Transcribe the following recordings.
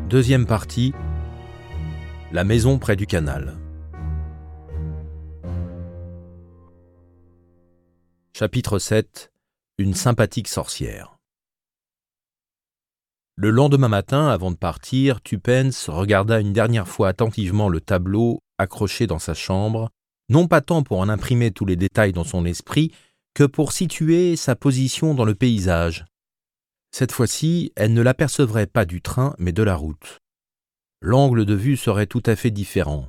Deuxième partie, la maison près du canal. Chapitre 7. Une sympathique sorcière. Le lendemain matin, avant de partir, Tuppence regarda une dernière fois attentivement le tableau accroché dans sa chambre, non pas tant pour en imprimer tous les détails dans son esprit, que pour situer sa position dans le paysage. Cette fois-ci, elle ne l'apercevrait pas du train, mais de la route. L'angle de vue serait tout à fait différent.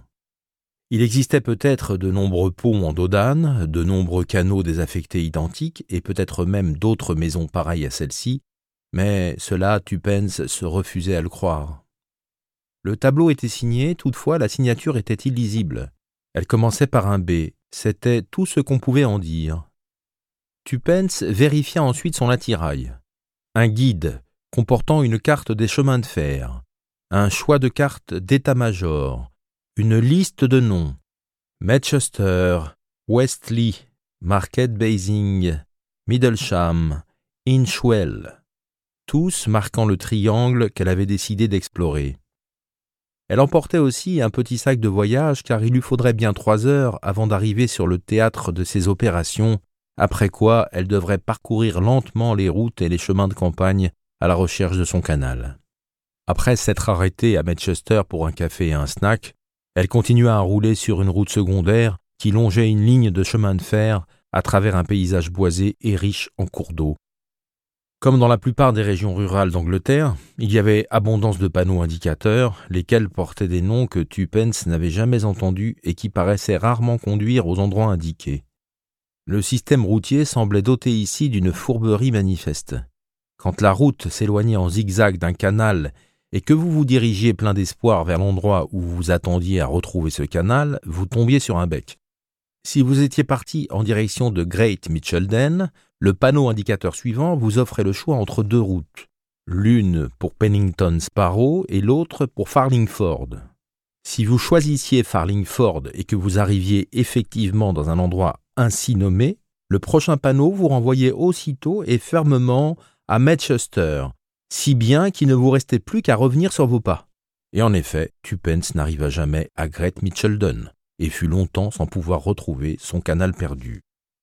Il existait peut-être de nombreux ponts en dos d'âne, de nombreux canaux désaffectés identiques, et peut-être même d'autres maisons pareilles à celle-ci, mais cela, Tuppence se refusait à le croire. Le tableau était signé, toutefois la signature était illisible. Elle commençait par un B, c'était tout ce qu'on pouvait en dire. Tuppence vérifia ensuite son attirail. Un guide comportant une carte des chemins de fer, un choix de cartes d'état-major, une liste de noms, Manchester, Westley, Market Basing, Middlesham, Inchwell, tous marquant le triangle qu'elle avait décidé d'explorer. Elle emportait aussi un petit sac de voyage car il lui faudrait bien 3 heures avant d'arriver sur le théâtre de ses opérations, après quoi elle devrait parcourir lentement les routes et les chemins de campagne à la recherche de son canal. Après s'être arrêtée à Manchester pour un café et un snack, elle continua à rouler sur une route secondaire qui longeait une ligne de chemin de fer à travers un paysage boisé et riche en cours d'eau. Comme dans la plupart des régions rurales d'Angleterre, il y avait abondance de panneaux indicateurs, lesquels portaient des noms que Tuppence n'avait jamais entendus et qui paraissaient rarement conduire aux endroits indiqués. Le système routier semblait doté ici d'une fourberie manifeste. Quand la route s'éloignait en zigzag d'un canal et que vous vous dirigiez plein d'espoir vers l'endroit où vous vous attendiez à retrouver ce canal, vous tombiez sur un bec. Si vous étiez parti en direction de Great Michelden, le panneau indicateur suivant vous offrait le choix entre 2 routes, l'une pour Pennington Sparrow et l'autre pour Farlingford. Si vous choisissiez Farlingford et que vous arriviez effectivement dans un endroit ainsi nommé, le prochain panneau vous renvoyait aussitôt et fermement à Manchester, si bien qu'il ne vous restait plus qu'à revenir sur vos pas. Et en effet, Tuppence n'arriva jamais à Great Michelden et fut longtemps sans pouvoir retrouver son canal perdu.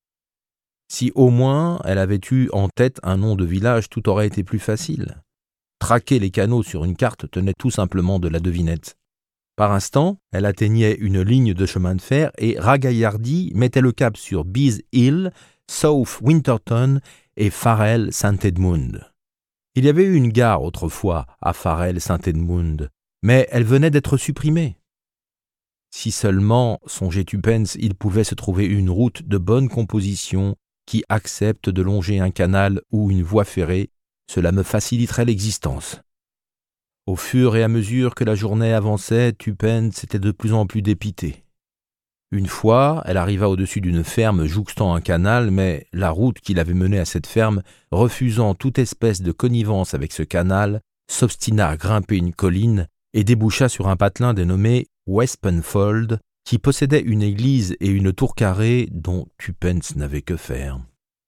Si au moins elle avait eu en tête un nom de village, tout aurait été plus facile. Traquer les canaux sur une carte tenait tout simplement de la devinette. Par instant, elle atteignait une ligne de chemin de fer et ragaillardie mettait le cap sur Bees Hill, South Winterton et Farrell St Edmund. Il y avait eu une gare autrefois à Farrell St Edmund, mais elle venait d'être supprimée. Si seulement, songeait Tuppence, il pouvait se trouver une route de bonne composition qui accepte de longer un canal ou une voie ferrée, cela me faciliterait l'existence. Au fur et à mesure que la journée avançait, Tuppence était de plus en plus dépitée. Une fois, elle arriva au-dessus d'une ferme jouxtant un canal, mais la route qui l'avait menée à cette ferme, refusant toute espèce de connivence avec ce canal, s'obstina à grimper une colline et déboucha sur un patelin dénommé Wespenfold, qui possédait une église et une tour carrée dont Tuppence n'avait que faire.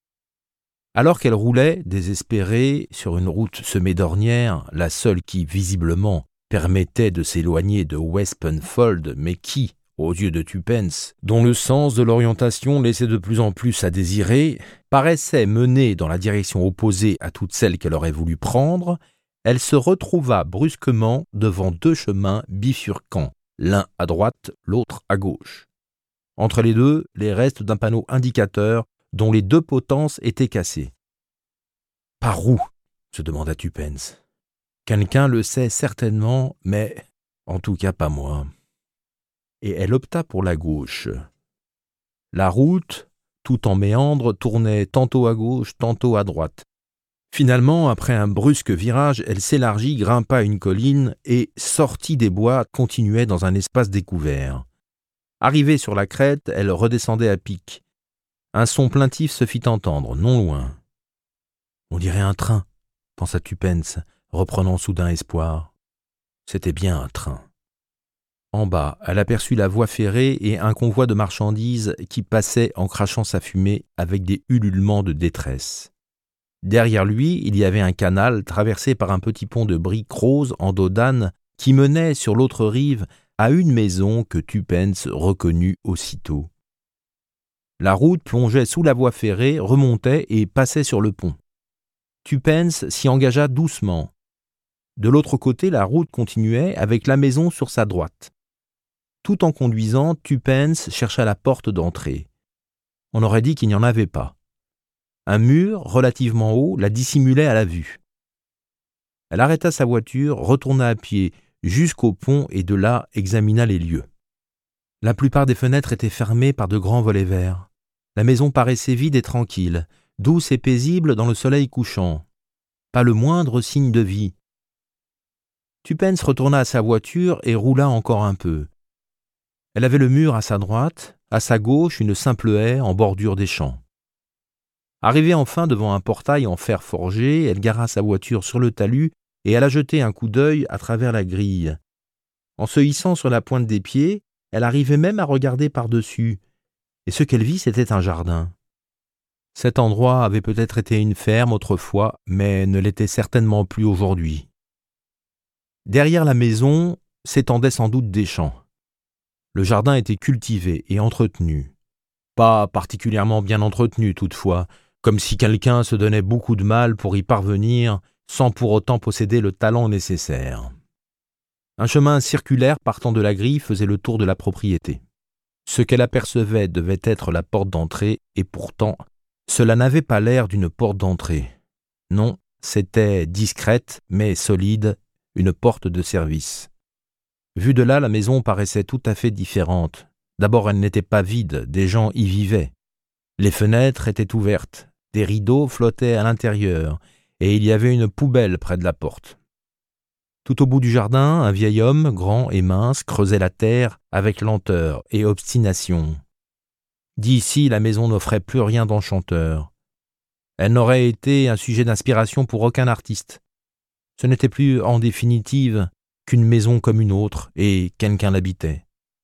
Alors qu'elle roulait, désespérée, sur une route semée d'ornières, la seule qui, visiblement, permettait de s'éloigner de Wespenfold, mais qui, aux yeux de Tuppence, dont le sens de l'orientation laissait de plus en plus à désirer, paraissait mener dans la direction opposée à toutes celles qu'elle aurait voulu prendre, elle se retrouva brusquement devant 2 chemins bifurquants, l'un à droite, l'autre à gauche. Entre les deux, les restes d'un panneau indicateur dont les 2 potences étaient cassées. « Par où ?» se demanda Tuppence. « Quelqu'un le sait certainement, mais en tout cas pas moi. » Et elle opta pour la gauche. La route, tout en méandre, tournait tantôt à gauche, tantôt à droite. Finalement, après un brusque virage, elle s'élargit, grimpa une colline et, sortie des bois, continuait dans un espace découvert. Arrivée sur la crête, elle redescendait à pic. Un son plaintif se fit entendre, non loin. « On dirait un train », pensa Tuppence, reprenant soudain espoir. C'était bien un train. En bas, elle aperçut la voie ferrée et un convoi de marchandises qui passait en crachant sa fumée avec des ululements de détresse. Derrière lui, il y avait un canal traversé par un petit pont de briques roses en dos d'âne qui menait sur l'autre rive à une maison que Tupence reconnut aussitôt. La route plongeait sous la voie ferrée, remontait et passait sur le pont. Tupence s'y engagea doucement. De l'autre côté, la route continuait avec la maison sur sa droite. Tout en conduisant, Tupence chercha la porte d'entrée. On aurait dit qu'il n'y en avait pas. Un mur, relativement haut, la dissimulait à la vue. Elle arrêta sa voiture, retourna à pied jusqu'au pont et de là examina les lieux. La plupart des fenêtres étaient fermées par de grands volets verts. La maison paraissait vide et tranquille, douce et paisible dans le soleil couchant. Pas le moindre signe de vie. Tupence retourna à sa voiture et roula encore un peu. Elle avait le mur à sa droite, à sa gauche une simple haie en bordure des champs. Arrivée enfin devant un portail en fer forgé, elle gara sa voiture sur le talus et alla jeter un coup d'œil à travers la grille. En se hissant sur la pointe des pieds, elle arrivait même à regarder par-dessus. Et ce qu'elle vit, c'était un jardin. Cet endroit avait peut-être été une ferme autrefois, mais ne l'était certainement plus aujourd'hui. Derrière la maison s'étendaient sans doute des champs. Le jardin était cultivé et entretenu. Pas particulièrement bien entretenu toutefois, comme si quelqu'un se donnait beaucoup de mal pour y parvenir sans pour autant posséder le talent nécessaire. Un chemin circulaire partant de la grille faisait le tour de la propriété. Ce qu'elle apercevait devait être la porte d'entrée, et pourtant, cela n'avait pas l'air d'une porte d'entrée. Non, c'était discrète, mais solide, une porte de service. Vue de là, la maison paraissait tout à fait différente. D'abord, elle n'était pas vide, des gens y vivaient. Les fenêtres étaient ouvertes, des rideaux flottaient à l'intérieur, et il y avait une poubelle près de la porte. Tout au bout du jardin, un vieil homme, grand et mince, creusait la terre avec lenteur et obstination. D'ici, la maison n'offrait plus rien d'enchanteur. Elle n'aurait été un sujet d'inspiration pour aucun artiste. Ce n'était plus, en définitive, qu'une maison comme une autre, et quelqu'un l'habitait.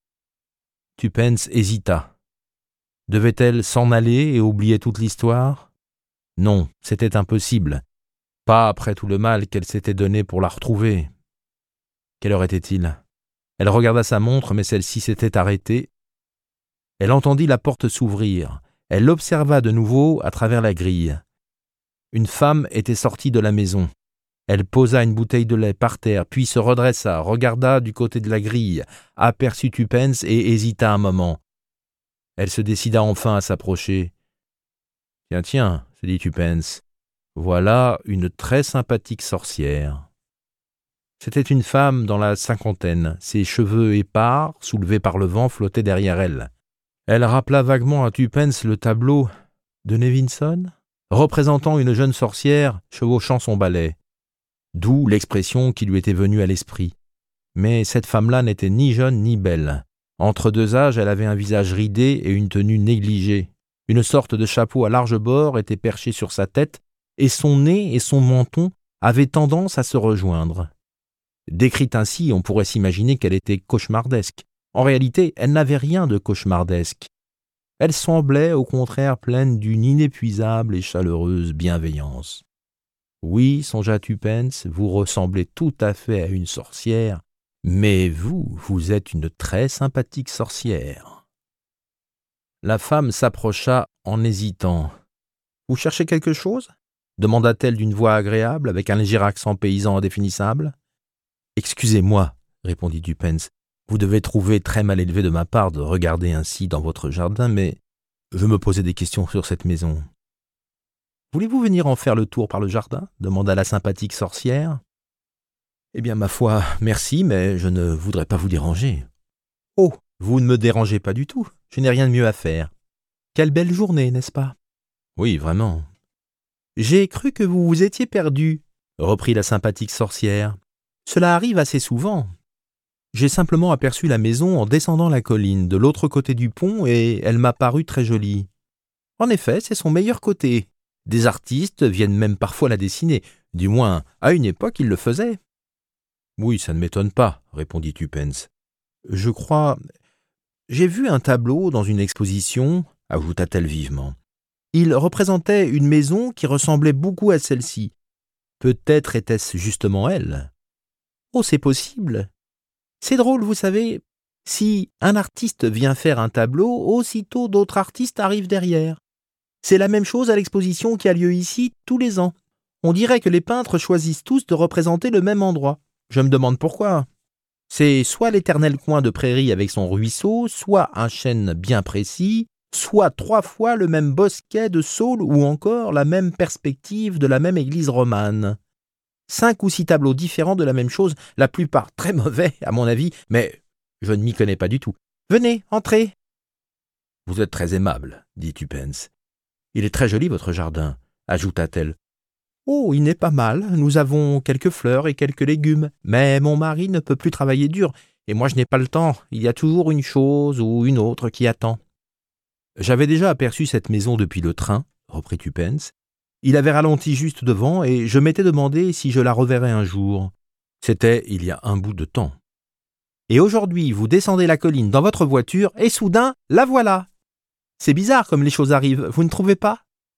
Tupence hésita. Devait-elle s'en aller et oublier toute l'histoire ? Non, c'était impossible. Pas après tout le mal qu'elle s'était donné pour la retrouver. Quelle heure était-il ? Elle regarda sa montre, mais celle-ci s'était arrêtée. Elle entendit la porte s'ouvrir. Elle l'observa de nouveau à travers la grille. Une femme était sortie de la maison. Elle posa une bouteille de lait par terre, puis se redressa, regarda du côté de la grille, aperçut Tupence et hésita un moment. Elle se décida enfin à s'approcher. « Tiens, se dit Tupence, voilà une très sympathique sorcière. » C'était une femme dans la cinquantaine. Ses cheveux épars, soulevés par le vent, flottaient derrière elle. Elle rappela vaguement à Tupence le tableau de Nevinson, représentant une jeune sorcière chevauchant son balai. D'où l'expression qui lui était venue à l'esprit. Mais cette femme-là n'était ni jeune ni belle. Entre deux âges, elle avait un visage ridé et une tenue négligée. Une sorte de chapeau à large bord était perché sur sa tête, et son nez et son menton avaient tendance à se rejoindre. Décrite ainsi, on pourrait s'imaginer qu'elle était cauchemardesque. En réalité, elle n'avait rien de cauchemardesque. Elle semblait, au contraire, pleine d'une inépuisable et chaleureuse bienveillance. Oui, songea Tupence, vous ressemblez tout à fait à une sorcière, mais vous êtes une très sympathique sorcière. La femme s'approcha en hésitant. « Vous cherchez quelque chose ?» demanda-t-elle d'une voix agréable, avec un léger accent paysan indéfinissable. « Excusez-moi, » répondit Tupence. « Vous devez trouver très mal élevé de ma part de regarder ainsi dans votre jardin, mais je me posais des questions sur cette maison. »« Voulez-vous venir en faire le tour par le jardin ?» demanda la sympathique sorcière. « Eh bien, ma foi, merci, mais je ne voudrais pas vous déranger. »« Oh, vous ne me dérangez pas du tout, je n'ai rien de mieux à faire. Quelle belle journée, n'est-ce pas ?»« Oui, vraiment. »« J'ai cru que vous vous étiez perdu, » reprit la sympathique sorcière. « Cela arrive assez souvent. J'ai simplement aperçu la maison en descendant la colline de l'autre côté du pont et elle m'a paru très jolie. En effet, c'est son meilleur côté. Des artistes viennent même parfois la dessiner. Du moins, à une époque, ils le faisaient. »« Oui, ça ne m'étonne pas, » répondit Tupence. « Je crois... J'ai vu un tableau dans une exposition, » ajouta-t-elle vivement. « Il représentait une maison qui ressemblait beaucoup à celle-ci. Peut-être était-ce justement elle. » Oh, c'est possible. C'est drôle, vous savez, si un artiste vient faire un tableau, aussitôt d'autres artistes arrivent derrière. C'est la même chose à l'exposition qui a lieu ici tous les ans. On dirait que les peintres choisissent tous de représenter le même endroit. Je me demande pourquoi. C'est soit l'éternel coin de prairie avec son ruisseau, soit un chêne bien précis, soit 3 fois le même bosquet de saules ou encore la même perspective de la même église romane. 5 ou 6 tableaux différents de la même chose, la plupart très mauvais à mon avis, mais je ne m'y connais pas du tout. Venez, entrez. Vous êtes très aimable, dit Tuppence. Il est très joli votre jardin, ajouta-t-elle. Oh, il n'est pas mal, nous avons quelques fleurs et quelques légumes, mais mon mari ne peut plus travailler dur, et moi je n'ai pas le temps, il y a toujours une chose ou une autre qui attend. J'avais déjà aperçu cette maison depuis le train, reprit Tuppence. Il avait ralenti juste devant, et je m'étais demandé si je la reverrais un jour. C'était il y a un bout de temps. Et aujourd'hui, vous descendez la colline dans votre voiture, et soudain, la voilà. C'est bizarre comme les choses arrivent, vous ne trouvez pas ?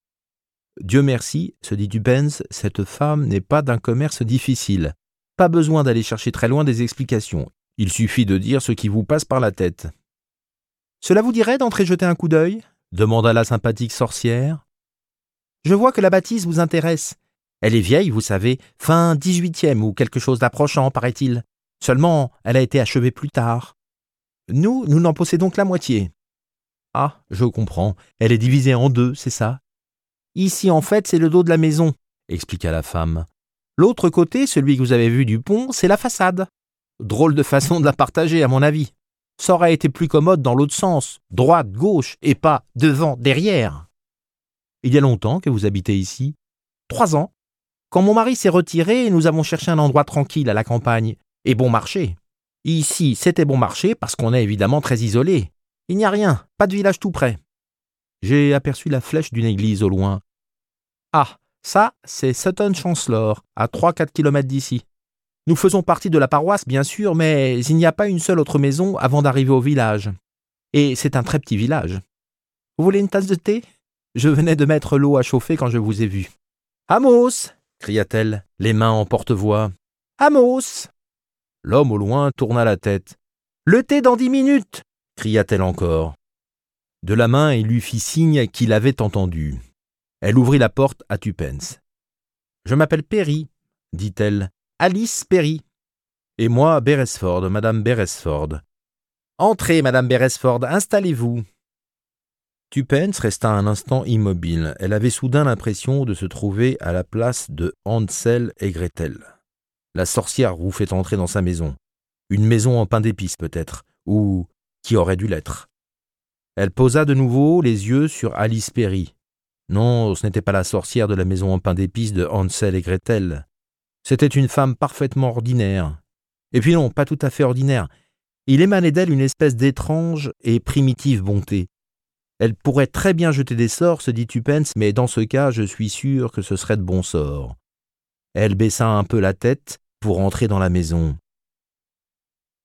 Dieu merci, se dit Tuppence, cette femme n'est pas d'un commerce difficile. Pas besoin d'aller chercher très loin des explications. Il suffit de dire ce qui vous passe par la tête. Cela vous dirait d'entrer jeter un coup d'œil ? Demanda la sympathique sorcière. Je vois que la bâtisse vous intéresse. Elle est vieille, vous savez, fin 18e ou quelque chose d'approchant, paraît-il. Seulement, elle a été achevée plus tard. Nous n'en possédons que la moitié. Ah, je comprends, elle est divisée en 2, c'est ça ? Ici, en fait, c'est le dos de la maison, expliqua la femme. L'autre côté, celui que vous avez vu du pont, c'est la façade. Drôle de façon de la partager, à mon avis. Ça aurait été plus commode dans l'autre sens, droite, gauche, et pas devant, derrière. Il y a longtemps que vous habitez ici ? 3 ans. Quand mon mari s'est retiré, nous avons cherché un endroit tranquille à la campagne, et bon marché. Ici, c'était bon marché parce qu'on est évidemment très isolé. Il n'y a rien, pas de village tout près. J'ai aperçu la flèche d'une église au loin. Ah, ça, c'est Sutton Chancellor, à 3-4 kilomètres d'ici. Nous faisons partie de la paroisse, bien sûr, mais il n'y a pas une seule autre maison avant d'arriver au village. Et c'est un très petit village. Vous voulez une tasse de thé ? Je venais de mettre l'eau à chauffer quand je vous ai vu. « Amos !» cria-t-elle, les mains en porte-voix. « Amos !» L'homme au loin tourna la tête. « Le thé dans 10 minutes !» cria-t-elle encore. De la main, il lui fit signe qu'il avait entendu. Elle ouvrit la porte à Tuppence. « Je m'appelle Perry, dit-elle. Alice Perry. Et moi, Beresford, Madame Beresford. Entrez, Madame Beresford, installez-vous. » Tuppence resta un instant immobile. Elle avait soudain l'impression de se trouver à la place de Hansel et Gretel. La sorcière vous fait entrer dans sa maison. Une maison en pain d'épices peut-être, ou qui aurait dû l'être. Elle posa de nouveau les yeux sur Alice Perry. Non, ce n'était pas la sorcière de la maison en pain d'épices de Hansel et Gretel. C'était une femme parfaitement ordinaire. Et puis non, pas tout à fait ordinaire. Il émanait d'elle une espèce d'étrange et primitive bonté. Elle pourrait très bien jeter des sorts, se dit Tuppence, mais dans ce cas, je suis sûr que ce serait de bons sorts. Elle baissa un peu la tête pour entrer dans la maison.